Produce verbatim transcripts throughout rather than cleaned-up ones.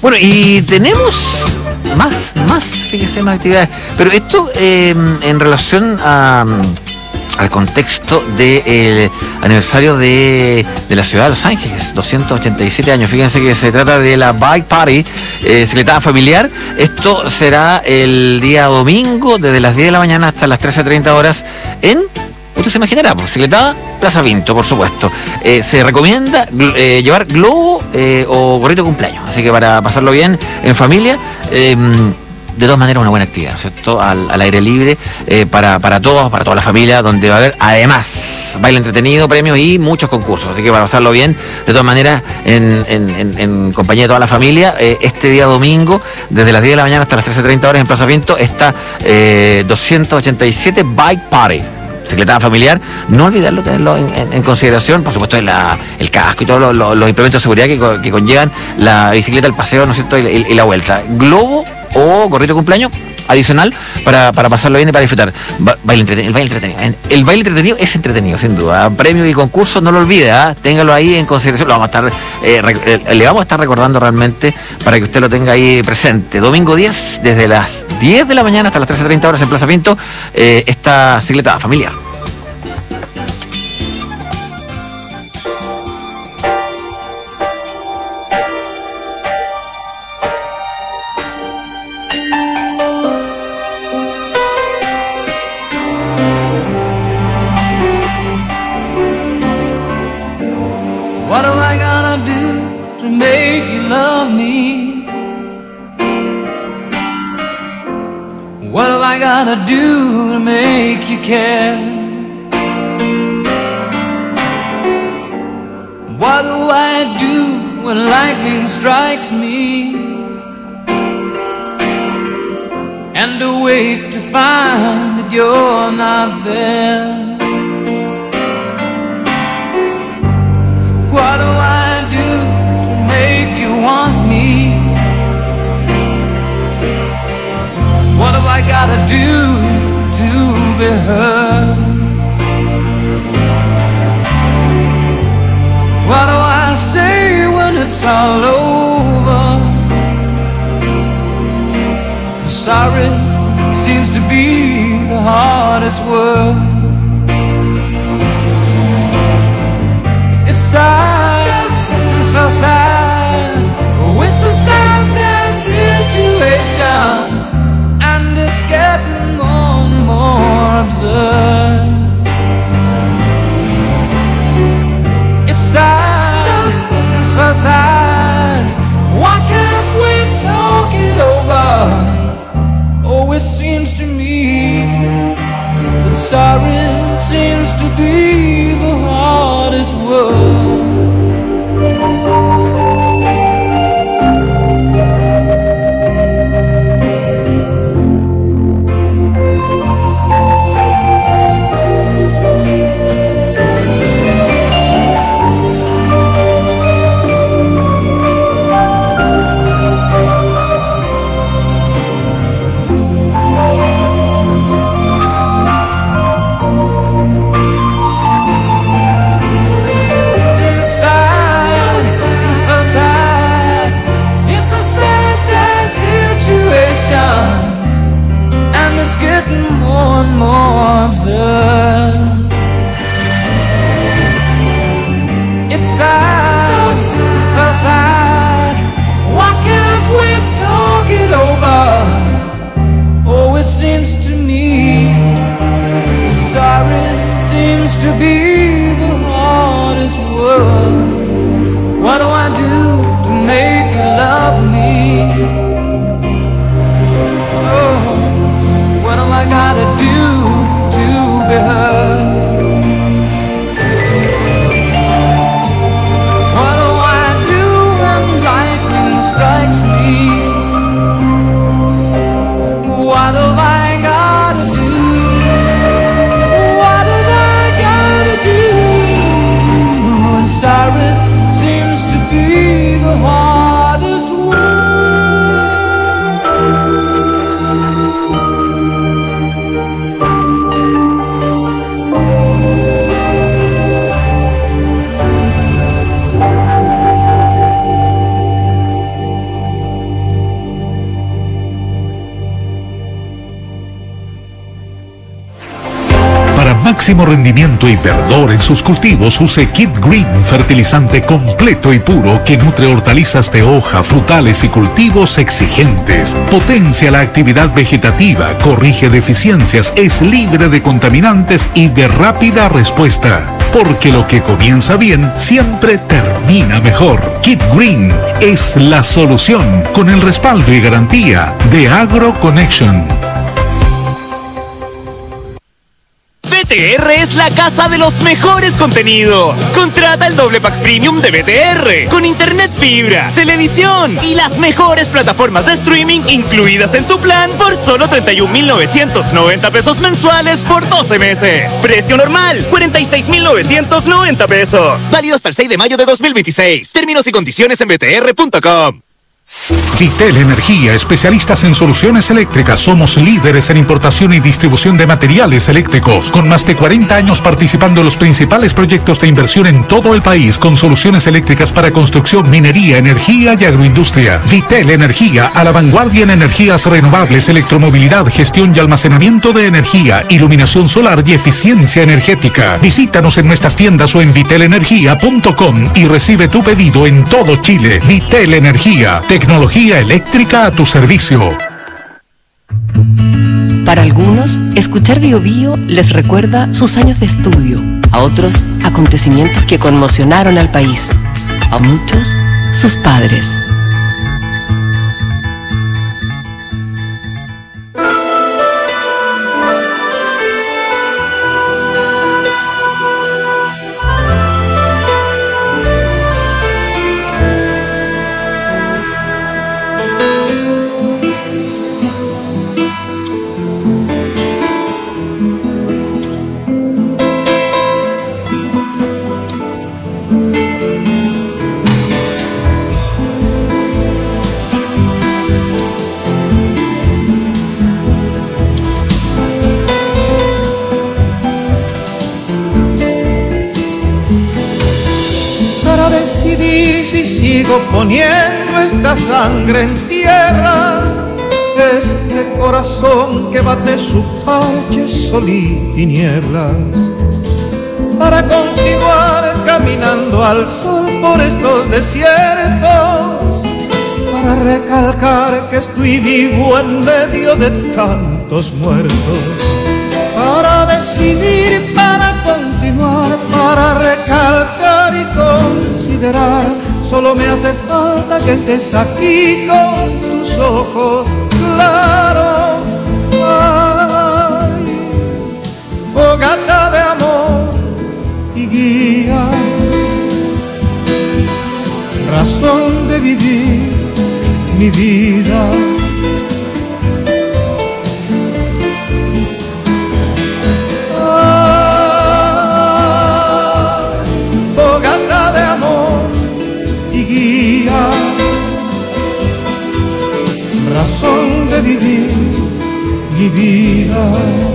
Bueno, y tenemos más, más, fíjese, más actividades. Pero esto eh, en relación a, al contexto del aniversario de, de la ciudad de Los Ángeles, doscientos ochenta y siete años. Fíjense que se trata de la Bike Party, eh, secretada familiar. Esto será el día domingo, desde las diez de la mañana hasta las trece treinta horas, en... Usted se imaginará, pues, Secretada, Plaza Pinto, por supuesto. Eh, se recomienda eh, llevar globo eh, o gorrito de cumpleaños, así que para pasarlo bien en familia, eh, de todas maneras una buena actividad, ¿no es cierto? Al, al aire libre, eh, para, para todos, para toda la familia, donde va a haber además baile entretenido, premios y muchos concursos, así que para pasarlo bien, de todas maneras, en, en, en, en compañía de toda la familia, eh, este día domingo, desde las diez de la mañana hasta las trece treinta horas en Plaza Pinto, está eh, doscientos ochenta y siete Bike Party. Secretada familiar, no olvidarlo, tenerlo en, en, en consideración, por supuesto la, el casco y todos los, los, los implementos de seguridad que, que conllevan la bicicleta, el paseo, ¿no es cierto? Y, y, y la vuelta. Globo o gorrito de cumpleaños adicional para, para pasarlo bien y para disfrutar. Ba- baile entretenido, el baile entretenido. El baile entretenido es entretenido, sin duda. Premios y concursos, no lo olvide, ¿eh? Téngalo ahí en consideración. Lo vamos a estar, eh, rec- eh, le vamos a estar recordando realmente para que usted lo tenga ahí presente. Domingo diez, desde las diez de la mañana hasta las trece treinta horas en Plaza Pinto, eh, esta cicleta familiar. What am I gonna do to make you love me? What am I gonna do to make you care? What do I do when lightning strikes me? And awake to find that you're not there. What do I do to make you want me? What have I gotta do to be heard? What do I say when it's all over? Sorry seems to be the hardest word. It's sad, so sad, it's a sad, sad situation, and it's getting more and more absurd. It's sad, so sad, why can't we talk it over? Oh, it seems to me that sorry seems to be the hardest word. And it's getting more and more absurd. It's sad, so sad, why can't we talk it over? Oh, it seems to me that sorry seems to be the hardest word. What do I do to make you love me? What am I gotta do to be heard? What do I do when lightning strikes me? What have I gotta do? What have I gotta máximo rendimiento y verdor en sus cultivos, use Kit Green, fertilizante completo y puro que nutre hortalizas de hoja, frutales y cultivos exigentes. Potencia la actividad vegetativa, corrige deficiencias, es libre de contaminantes y de rápida respuesta. Porque lo que comienza bien siempre termina mejor. Kit Green es la solución con el respaldo y garantía de AgroConnection. B T R es la casa de los mejores contenidos. Contrata el doble pack premium de B T R con internet fibra, televisión y las mejores plataformas de streaming incluidas en tu plan por solo treinta y un mil novecientos noventa pesos mensuales por doce meses. Precio normal, cuarenta y seis mil novecientos noventa pesos. Válido hasta el seis de mayo de dos mil veintiséis. Términos y condiciones en b t r punto com. Vitel Energía, especialistas en soluciones eléctricas. Somos líderes en importación y distribución de materiales eléctricos, con más de cuarenta años participando en los principales proyectos de inversión en todo el país, con soluciones eléctricas para construcción, minería, energía y agroindustria. Vitel Energía, a la vanguardia en energías renovables, electromovilidad, gestión y almacenamiento de energía, iluminación solar y eficiencia energética. Visítanos en nuestras tiendas o en vitel energía punto com y recibe tu pedido en todo Chile. Vitel Energía, tecnología eléctrica a tu servicio. Para algunos, escuchar Bio Bio les recuerda sus años de estudio. A otros, acontecimientos que conmocionaron al país. A muchos, sus padres. Poniendo esta sangre en tierra, este corazón que bate su parche sol y tinieblas, para continuar caminando al sol por estos desiertos, para recalcar que estoy vivo en medio de tantos muertos, para decidir, para continuar, para recalcar y considerar. Solo me hace falta que estés aquí con tus ojos claros. Ay, fogata de amor y guía, razón de vivir mi vida. Razón de vivir mi vida.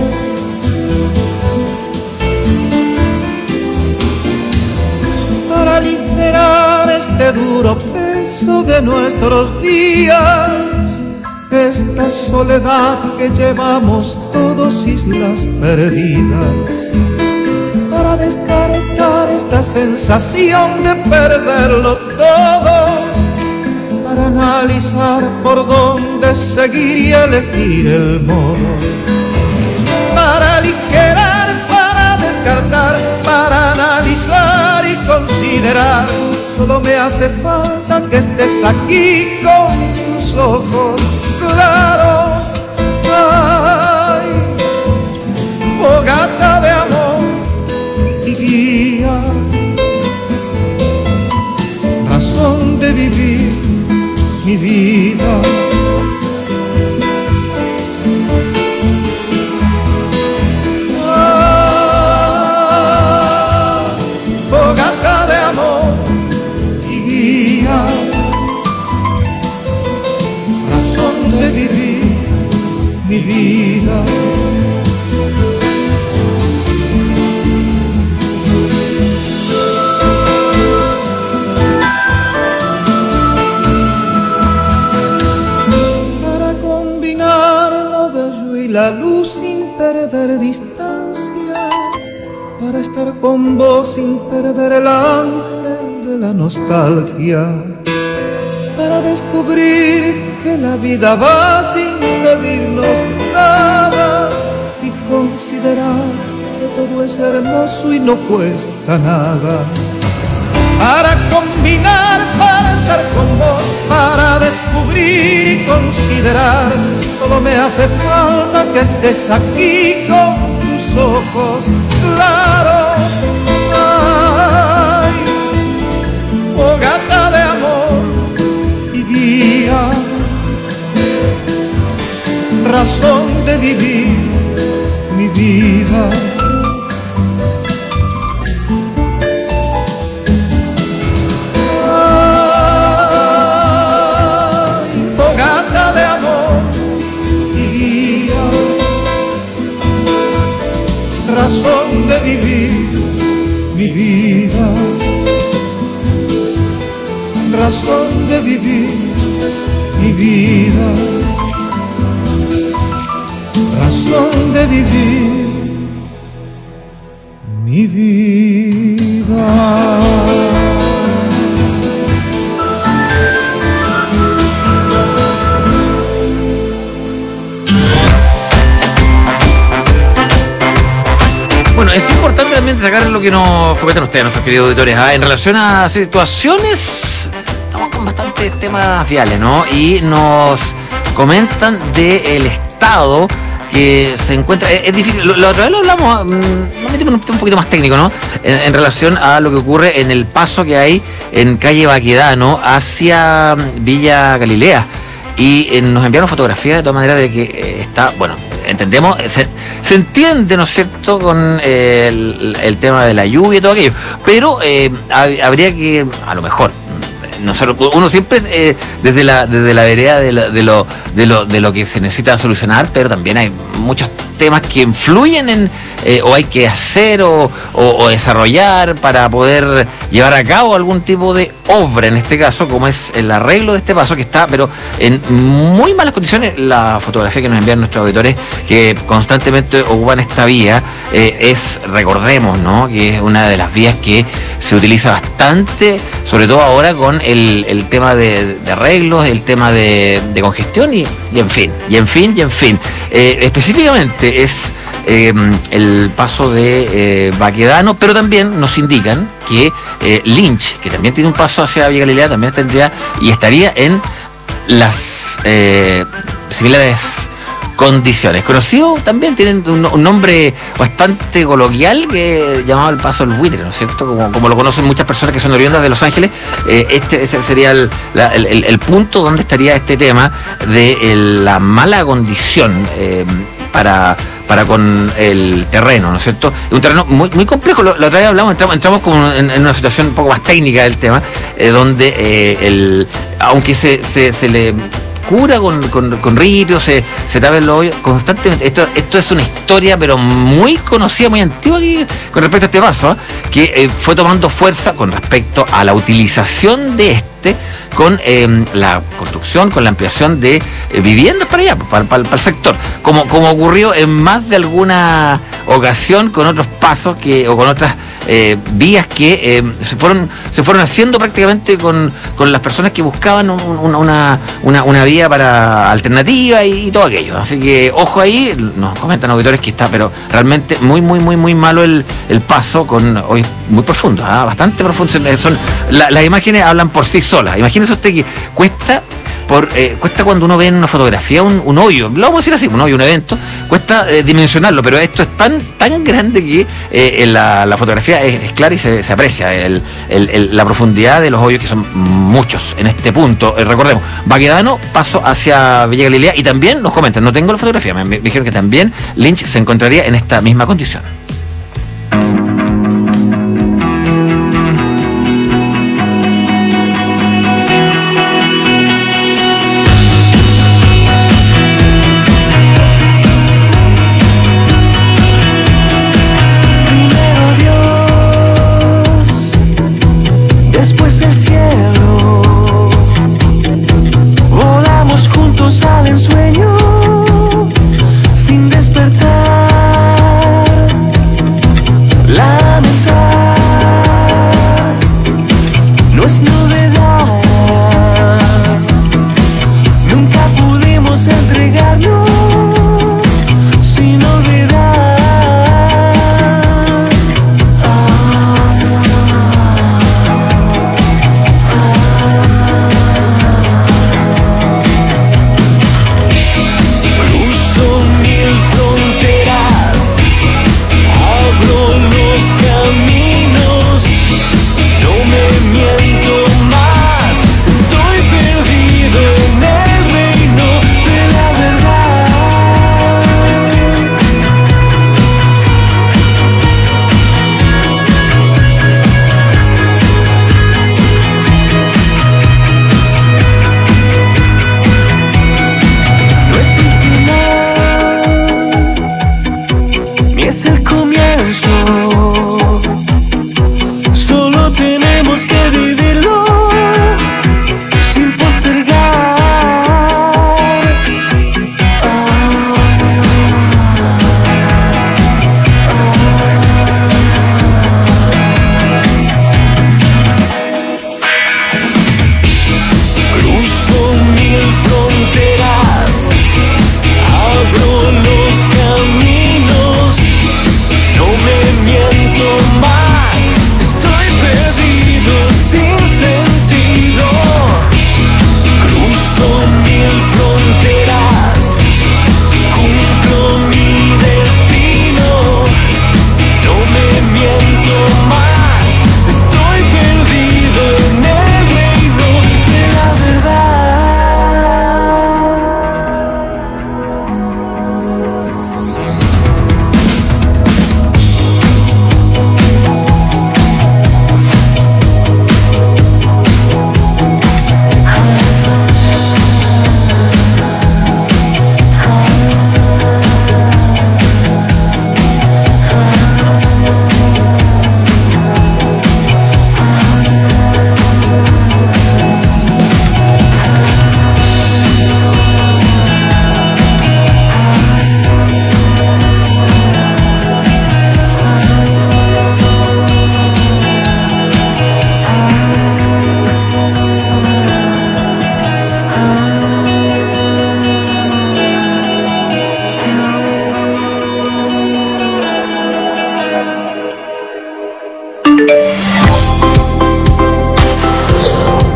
Para aligerar este duro peso de nuestros días, esta soledad que llevamos todos, islas perdidas, para descartar esta sensación de perderlo todo, para analizar por dónde seguir y elegir el modo, para aligerar, para descartar, para analizar y considerar. Solo me hace falta que estés aquí con tus ojos claros. Ay, fogata de amor y guía, razón de vivir mi vida. Ah, fogata de amor y guía, razón de vivir mi vida. La luz sin perder distancia, para estar con vos sin perder el ángel de la nostalgia, para descubrir que la vida va sin pedirnos nada y considerar que todo es hermoso y no cuesta nada. Para combinar, para estar con vos, para descubrir y considerar, solo me hace falta que estés aquí con tus ojos claros. Ay, fogata de amor y guía, razón de vivir mi vida. Razón de vivir mi vida, razón de vivir mi vida, razón de vivir mi vida. Bueno, es importante también destacar lo que nos comentan ustedes, nuestros queridos auditores, ¿ah? En relación a situaciones, estamos con bastantes temas viales, ¿no? Y nos comentan del estado que se encuentra, es, es difícil, lo, la otra vez lo hablamos, nos metimos en un tema un poquito más técnico, ¿no? En, en relación a lo que ocurre en el paso que hay en calle Baquedano hacia Villa Galilea. Y eh, nos enviaron fotografías de todas maneras de que eh, está, bueno, entendemos, se, se entiende, ¿no es cierto?, con eh, el, el tema de la lluvia y todo aquello, pero eh, hab, habría que, a lo mejor, nosotros, uno siempre eh, desde la desde la vereda de, la, de lo de lo de lo que se necesita solucionar, pero también hay muchos temas que influyen en eh, o hay que hacer o, o, o desarrollar para poder llevar a cabo algún tipo de obra, en este caso, como es el arreglo de este paso que está, pero en muy malas condiciones. La fotografía que nos envían nuestros auditores que constantemente ocupan esta vía eh, es, recordemos, ¿no?, que es una de las vías que se utiliza bastante, sobre todo ahora con el, el tema de, de arreglos, el tema de, de congestión y, y en fin, y en fin, y en fin. Eh, específicamente es eh, el paso de eh, Baquedano, pero también nos indican que eh, Lynch, que también tiene un paso hacia Villa Galilea, también tendría y estaría en las eh, similares condiciones. Conocido también, tienen un, un nombre bastante coloquial que llamado el Paso del Buitre, ¿no es cierto? Como, como lo conocen muchas personas que son oriundas de Los Ángeles. Eh, este ese sería el, la, el, el, el punto donde estaría este tema de el, la mala condición eh, para para con el terreno, ¿no es cierto? Es un terreno muy, muy complejo. La otra vez hablamos, entramos, entramos como en, en una situación un poco más técnica del tema, eh, donde eh, el aunque se, se, se le cura con, con, con ripio, se, se tapa el hoyo constantemente. Esto, esto es una historia, pero muy conocida, muy antigua aquí, con respecto a este paso, ¿eh? que eh, fue tomando fuerza con respecto a la utilización de este, con eh, la construcción, con la ampliación de eh, viviendas para allá, para, para, para el sector, como, como ocurrió en más de alguna ocasión con otros pasos que o con otras eh, vías que eh, se fueron se fueron haciendo prácticamente con, con las personas que buscaban un, una, una, una vía para alternativa y, y todo aquello. Así que ojo ahí, nos comentan auditores que está, pero realmente muy, muy, muy, muy malo el, el paso, con hoy muy profundo, ¿eh? bastante profundo. Son, la, las imágenes hablan por sí solas. Imagínese usted que cuesta por eh, cuesta cuando uno ve en una fotografía un, un hoyo, lo vamos a decir así, un hoyo, un evento, cuesta eh, dimensionarlo, pero esto es tan tan grande que eh, la, la fotografía es, es clara y se, se aprecia el, el, el, la profundidad de los hoyos, que son muchos en este punto. Eh, recordemos, Baquedano, paso hacia Villa Galilea, y también nos comentan, no tengo la fotografía, me, me dijeron que también Lynch se encontraría en esta misma condición. Después el cielo, volamos juntos al ensueño, sin despertar.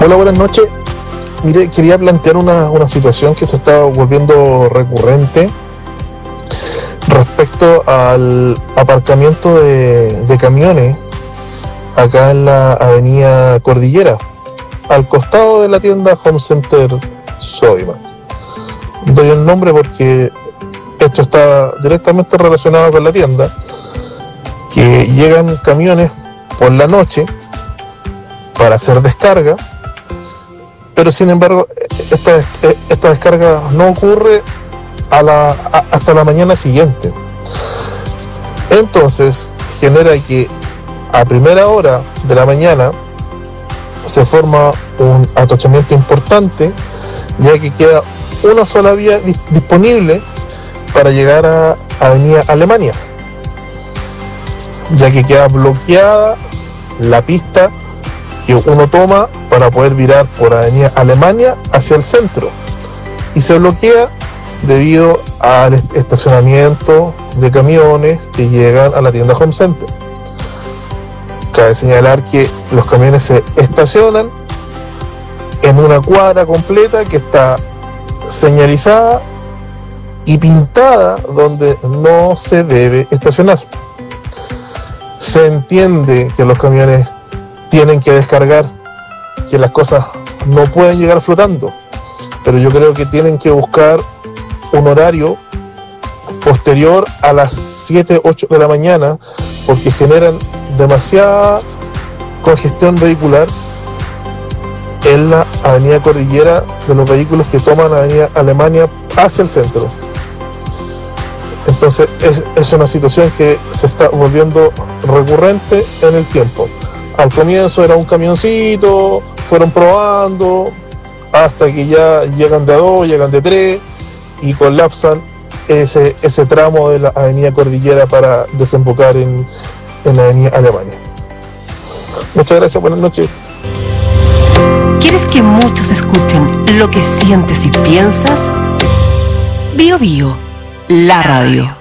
Hola, buenas noches. Mire, quería plantear una, una situación que se está volviendo recurrente respecto al aparcamiento de, de camiones acá en la avenida Cordillera, al costado de la tienda Home Center Sodimac. Doy el nombre porque esto está directamente relacionado con la tienda, que llegan camiones por la noche para hacer descarga, pero sin embargo esta, esta descarga no ocurre a la, a, hasta la mañana siguiente. Entonces genera que a primera hora de la mañana se forma un atochamiento importante, ya que queda una sola vía dis- disponible para llegar a Avenida Alemania, ya que queda bloqueada la pista que uno toma para poder virar por Avenida Alemania hacia el centro, y se bloquea debido al estacionamiento de camiones que llegan a la tienda Home Center. Cabe señalar que los camiones se estacionan en una cuadra completa que está señalizada y pintada donde no se debe estacionar. Se entiende que los camiones tienen que descargar, que las cosas no pueden llegar flotando, pero yo creo que tienen que buscar un horario posterior a las siete, ocho de la mañana, porque generan demasiada congestión vehicular en la avenida Cordillera de los vehículos que toman la avenida Alemania hacia el centro. Entonces es, es una situación que se está volviendo recurrente en el tiempo. Al comienzo era un camioncito, fueron probando, hasta que ya llegan de a dos, llegan de tres y colapsan ese, ese tramo de la avenida Cordillera para desembocar en, en la avenida Alemania. Muchas gracias, buenas noches. ¿Quieres que muchos escuchen lo que sientes y piensas? Bio Bio, la radio.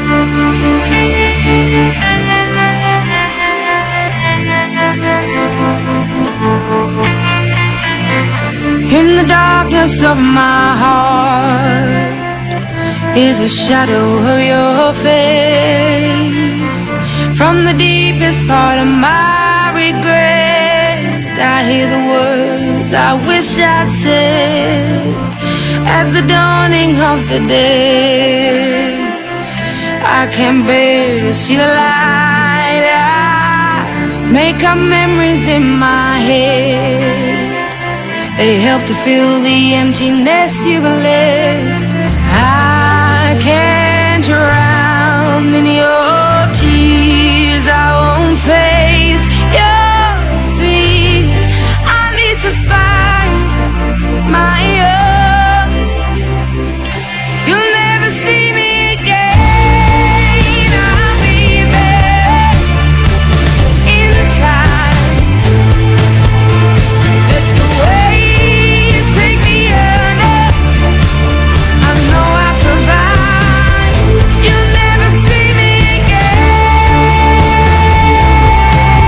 In the darkness of my heart is a shadow of your face. From the deepest part of my regret, I hear the words I wish I'd said at the dawning of the day. I can bear to see the light. I make up memories in my head. They help to fill the emptiness you've left. I can't drown in your tears. I won't face your fears. I need to find my own. You'll never see me again. I'll be there in time. Let the waves take me under. I know I'll survive. You'll never see me again.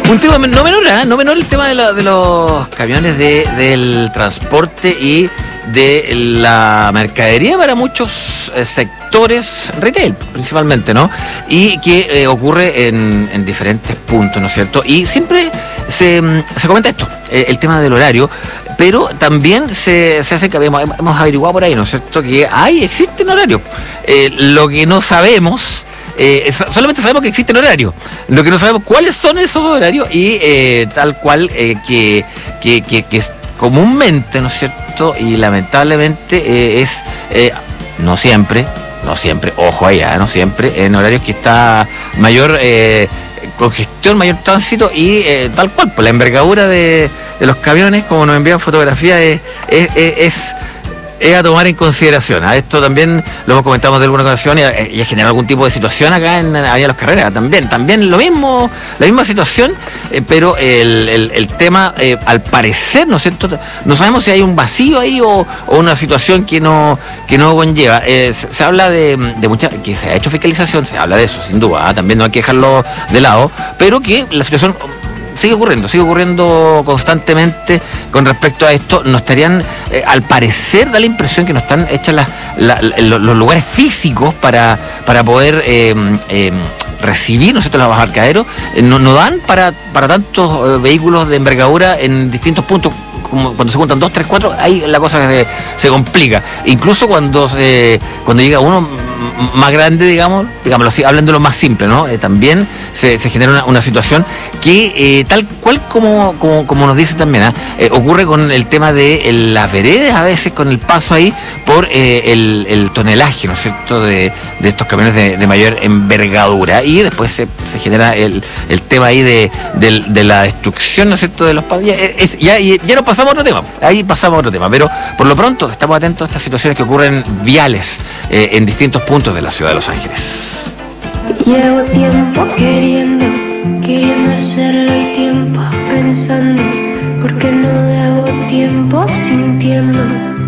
Un tema no menor, ¿eh? No menor el tema de, lo, de los camiones de, del transporte y de la mercadería para muchos eh, sectores retail, principalmente, ¿no? Y que eh, ocurre en, en diferentes puntos, ¿no es cierto? Y siempre se, se comenta esto, eh, el tema del horario, pero también se, se hace que hemos, hemos averiguado por ahí, ¿no es cierto? Que hay, existen horarios. Eh, lo que no sabemos... Eh, solamente sabemos que existen horarios, lo que no sabemos cuáles son esos horarios y eh, tal cual eh, que, que, que, que comúnmente, ¿no es cierto? Y lamentablemente eh, es, eh, no siempre, no siempre, ojo allá, no siempre, en horarios que está mayor eh, congestión, mayor tránsito y eh, tal cual, pues la envergadura de, de los camiones, como nos envían fotografías, es... es, es, es es a tomar en consideración. A esto también lo hemos comentado de alguna ocasión y, y genera algún tipo de situación acá en Avenida Los Carreras. También, también lo mismo, la misma situación, eh, pero el, el, el tema, eh, al parecer, ¿no es cierto? No sabemos si hay un vacío ahí o, o una situación que no que no conlleva. Eh, se, se habla de, de mucha, que se ha hecho fiscalización, se habla de eso, sin duda. ¿eh? También no hay que dejarlo de lado, pero que la situación sigue ocurriendo, sigue ocurriendo constantemente con respecto a esto. No estarían, eh, al parecer da la impresión que no están hechas las, la, la, los, los lugares físicos para, para poder eh, eh, recibir, ¿no es cierto?, los abarcaderos, eh, no, no dan para, para tantos eh, vehículos de envergadura en distintos puntos. Como cuando se juntan dos, tres, cuatro, ahí la cosa se, se complica. Incluso cuando se, cuando llega uno más grande, digamos, digámoslo así, hablando de lo más simple, ¿no? Eh, también se, se genera una, una situación que, eh, tal cual como, como, como nos dice también, ¿eh? Eh, ocurre con el tema de el, las veredas, a veces con el paso ahí por eh, el, el tonelaje, ¿no es cierto?, de, de estos camiones de, de mayor envergadura. Y después se, se genera el, el tema ahí de, de, de la destrucción, ¿no es cierto?, de los pasos. Ya, es, ya, ya nos pasamos a otro tema, ahí pasamos a otro tema, pero por lo pronto estamos atentos a estas situaciones que ocurren viales eh, en distintos puntos de la ciudad de Los Ángeles. Llevo tiempo queriendo, queriendo hacerlo y tiempo pensando, porque no debo tiempo sintiendo.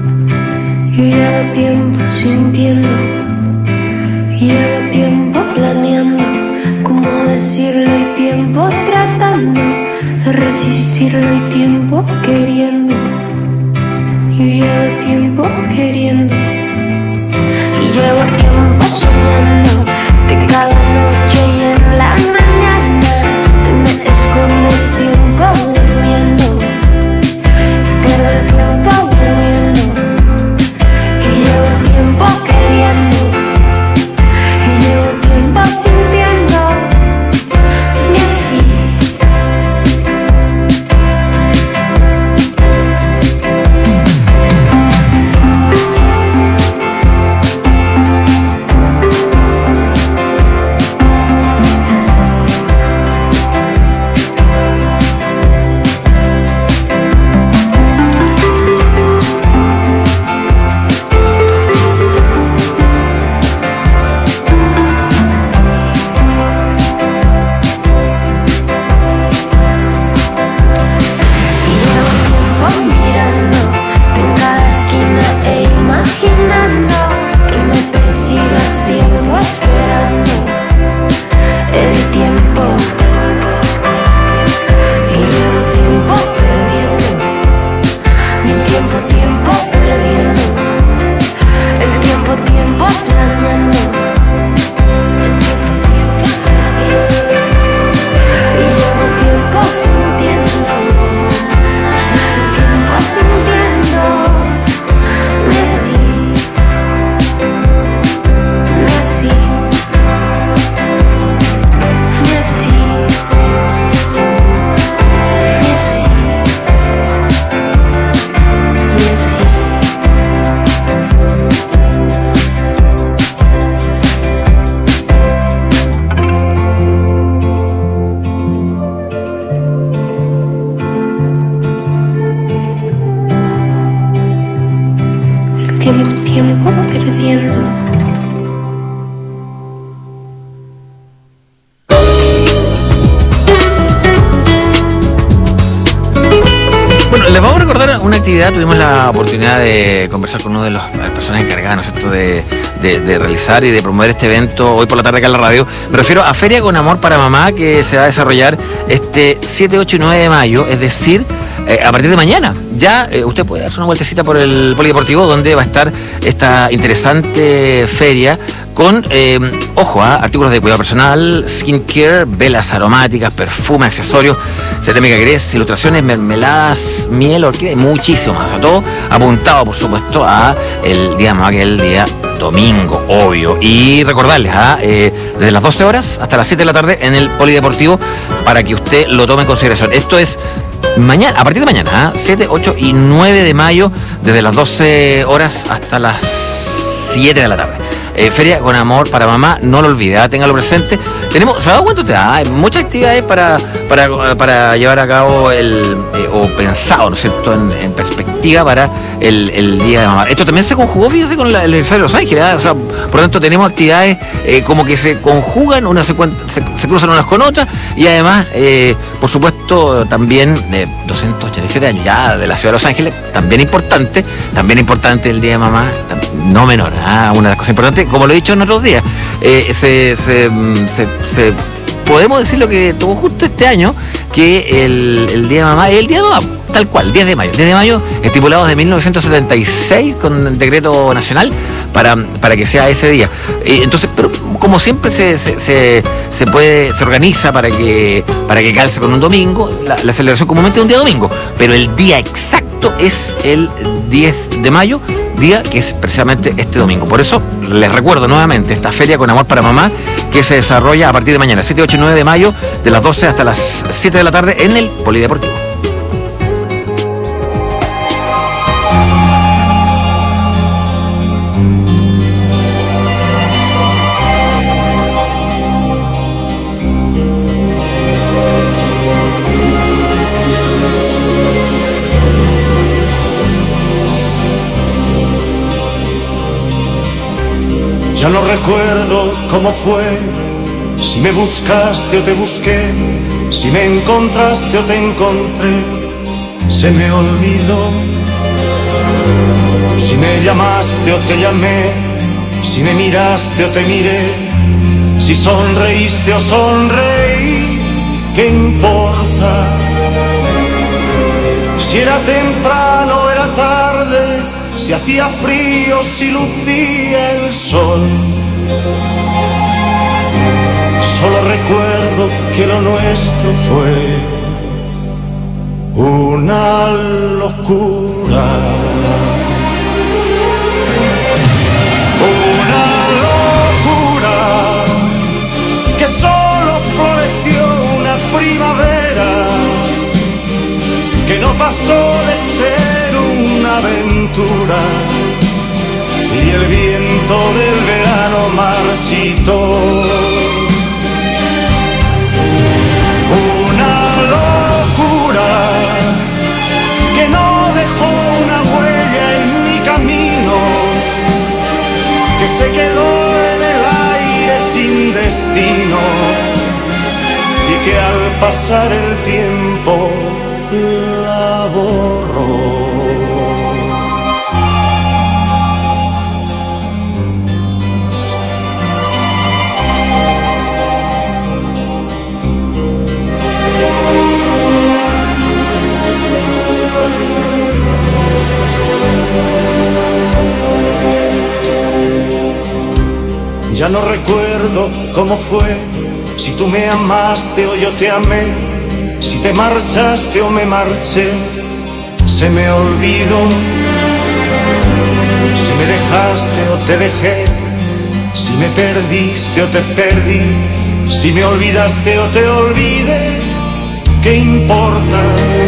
Yo llevo tiempo sintiendo, llevo tiempo planeando cómo decirlo y tiempo tratando de resistirlo y tiempo queriendo. Yo llevo tiempo queriendo y llevo tiempo soñando de cada noche y en la mañana te me escondes tiempo durmiendo y pierdo el tiempo durmiendo. Y llevo tiempo queriendo y llevo tiempo sintiendo y así. Tiempo perdiendo. Bueno, les vamos a recordar una actividad actividad tuvimos la oportunidad de conversar con uno de los, las personas encargadas, ¿no es cierto?, de, de, de realizar y de promover este evento hoy por la tarde acá en la radio. Me refiero a Feria con Amor para Mamá, que se va a desarrollar este siete, ocho y nueve de mayo, es decir, eh, a partir de mañana. Ya eh, usted puede darse una vueltecita por el Polideportivo, donde va a estar esta interesante feria con, eh, ojo, ¿eh? artículos de cuidado personal, skincare, velas aromáticas, perfumes, accesorios, cerámica gres, ilustraciones, mermeladas, miel, orquídea y muchísimo más. O sea, todo apuntado, por supuesto, a el día más que el día domingo, obvio. Y recordarles, ¿ah? eh, desde las doce horas hasta las siete de la tarde en el Polideportivo, para que usted lo tome en consideración. Esto es mañana, a partir de mañana, ¿eh? siete, ocho y nueve de mayo, desde las doce horas hasta las siete de la tarde. Eh, Feria con Amor para Mamá, no lo olvide, ¿eh? Téngalo presente. Tenemos, ¿se ha dado cuenta usted? Ah, hay muchas actividades para, para, para llevar a cabo el, eh, o pensado, ¿no es cierto?, en, en perspectiva para el, el Día de Mamá. Esto también se conjugó, fíjese, con la, el aniversario de Los Ángeles, ¿eh? O sea, por lo tanto tenemos actividades eh, como que se conjugan, unas se, se, se cruzan unas con otras, y además, eh, por supuesto, también de doscientos ochenta y siete años ya de la ciudad de Los Ángeles, también importante, también importante el Día de Mamá, no menor, ¿eh? Una de las cosas importantes, como lo he dicho en otros días, eh, se, se, se, se podemos decir lo que tuvo justo este año, que el, el Día de Mamá es el Día de Mamá, tal cual, diez de mayo. diez de mayo, estipulado desde mil novecientos setenta y seis con el decreto nacional para, para que sea ese día. Eh, entonces, pero como siempre se, se, se, se puede, se organiza para que, para que calce con un domingo, la, la celebración comúnmente es un día domingo, pero el día exacto es el diez de mayo, día que es precisamente este domingo. Por eso les recuerdo nuevamente esta Feria con Amor para Mamá, que se desarrolla a partir de mañana, siete, ocho y nueve de mayo, de las doce hasta las siete de la tarde en el Polideportivo. Ya no recuerdo cómo fue, si me buscaste o te busqué, si me encontraste o te encontré, se me olvidó. Si me llamaste o te llamé, si me miraste o te miré, si sonreíste o sonreí, ¿qué importa? Si era temprano o era tarde, si hacía frío, si lucía el sol. Solo recuerdo que lo nuestro fue una locura. Una locura que solo floreció una primavera, que no pasó de ser una aventura, y el viento del verano marchitó. Una locura que no dejó una huella en mi camino, que se quedó en el aire sin destino, y que al pasar el tiempo la borró. Ya no recuerdo cómo fue, si tú me amaste o yo te amé, si te marchaste o me marché, se me olvidó. Si me dejaste o te dejé, si me perdiste o te perdí, si me olvidaste o te olvidé, ¿qué importa?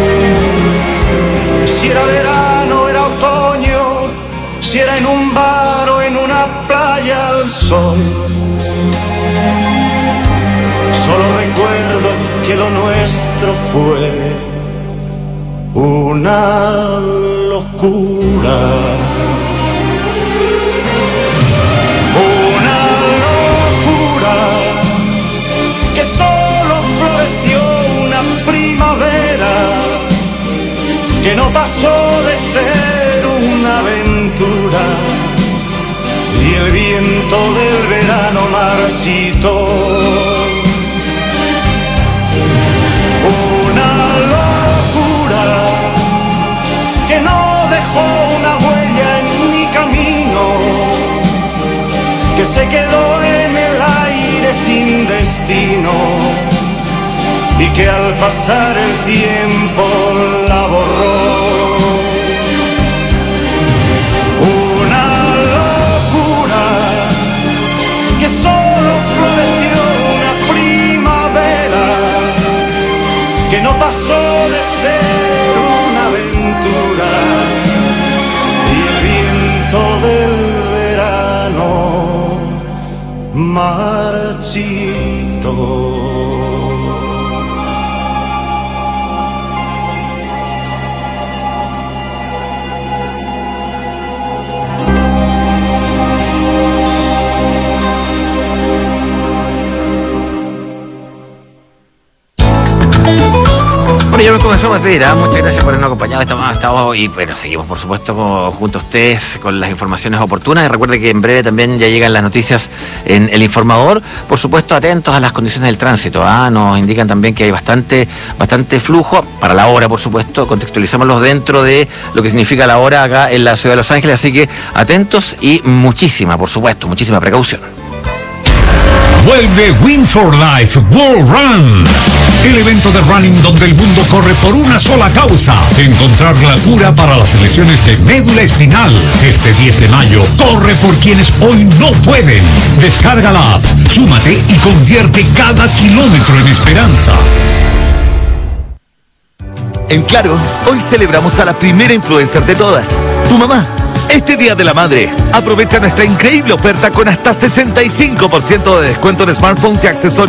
Si era verano o era otoño, si era en un bar o en una playa al sol. Solo recuerdo que lo nuestro fue una locura. Una locura que solo floreció una primavera, que que no pasó de ser una aventura, y el viento del verano marchitó. Una locura que no dejó una huella en mi camino, que se quedó en el aire sin destino, y que al pasar el tiempo la borró. Una locura que solo floreció una primavera, que no pasó de ser una aventura, y el viento del verano marchitó. Bueno, ya nos comenzamos a despedir, ¿eh? Muchas gracias por habernos acompañado. Estamos, estamos y bueno, seguimos por supuesto con, junto a ustedes con las informaciones oportunas. Y recuerde que en breve también ya llegan las noticias en El Informador. Por supuesto, atentos a las condiciones del tránsito, ¿eh? Nos indican también que hay bastante, bastante flujo para la hora, por supuesto. Contextualizémoslos dentro de lo que significa la hora acá en la ciudad de Los Ángeles. Así que atentos y muchísima, por supuesto, muchísima precaución. Vuelve Win for Life World Run, el evento de running donde el mundo corre por una sola causa: encontrar la cura para las lesiones de médula espinal. Este diez de mayo, corre por quienes hoy no pueden. Descarga la app, súmate y convierte cada kilómetro en esperanza. En Claro, hoy celebramos a la primera influencer de todas, tu mamá. Este Día de la Madre, aprovecha nuestra increíble oferta con hasta sesenta y cinco por ciento de descuento en smartphones y accesorios